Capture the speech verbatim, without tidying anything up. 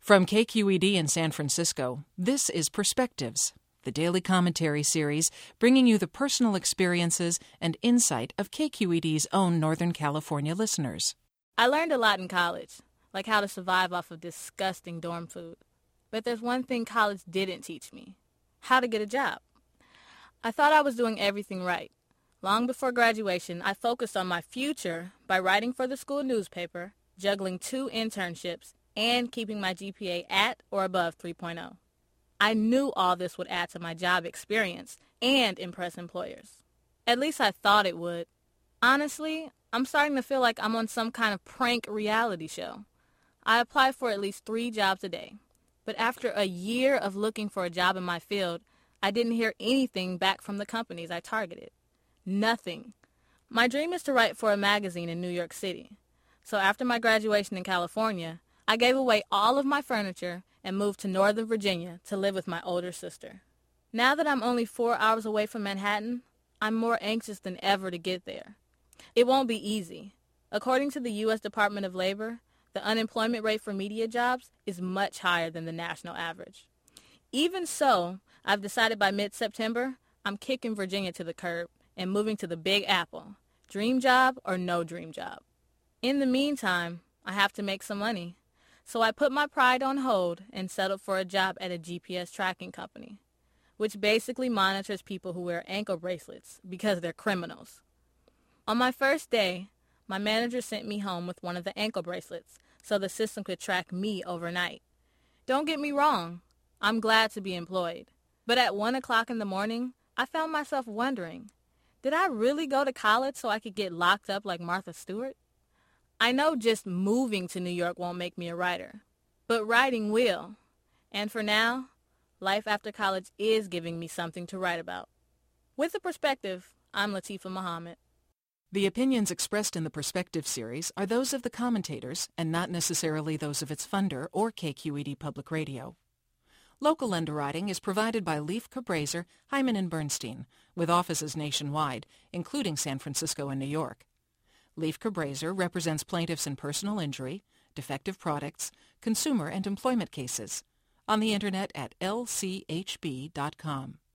From K Q E D in San Francisco, this is Perspectives, the daily commentary series bringing you the personal experiences and insight of K Q E D's own Northern California listeners. I learned a lot in college, like how to survive off of disgusting dorm food. But there's one thing college didn't teach me: how to get a job. I thought I was doing everything right. Long before graduation, I focused on my future by writing for the school newspaper, juggling two internships, and keeping my G P A at or above three point oh. I knew all this would add to my job experience and impress employers. At least I thought it would. Honestly, I'm starting to feel like I'm on some kind of prank reality show. I apply for at least three jobs a day, but after a year of looking for a job in my field, I didn't hear anything back from the companies I targeted. Nothing. My dream is to write for a magazine in New York City. So after my graduation in California, I gave away all of my furniture and moved to Northern Virginia to live with my older sister. Now that I'm only four hours away from Manhattan, I'm more anxious than ever to get there. It won't be easy. According to the U S Department of Labor, the unemployment rate for media jobs is much higher than the national average. Even so, I've decided by mid-September, I'm kicking Virginia to the curb and moving to the Big Apple. Dream job or no dream job. In the meantime, I have to make some money. So I put my pride on hold and settled for a job at a G P S tracking company, which basically monitors people who wear ankle bracelets because they're criminals. On my first day, my manager sent me home with one of the ankle bracelets so the system could track me overnight. Don't get me wrong, I'm glad to be employed. But at one o'clock in the morning, I found myself wondering, did I really go to college so I could get locked up like Martha Stewart? I know just moving to New York won't make me a writer, but writing will. And for now, life after college is giving me something to write about. With a Perspective, I'm Latifa Muhammad. The opinions expressed in the Perspective series are those of the commentators and not necessarily those of its funder or K Q E D Public Radio. Local underwriting is provided by Leif Cabraser, Hyman and Bernstein, with offices nationwide, including San Francisco and New York. Leif Cabraser represents plaintiffs in personal injury, defective products, consumer and employment cases. On the Internet at L C H B dot com.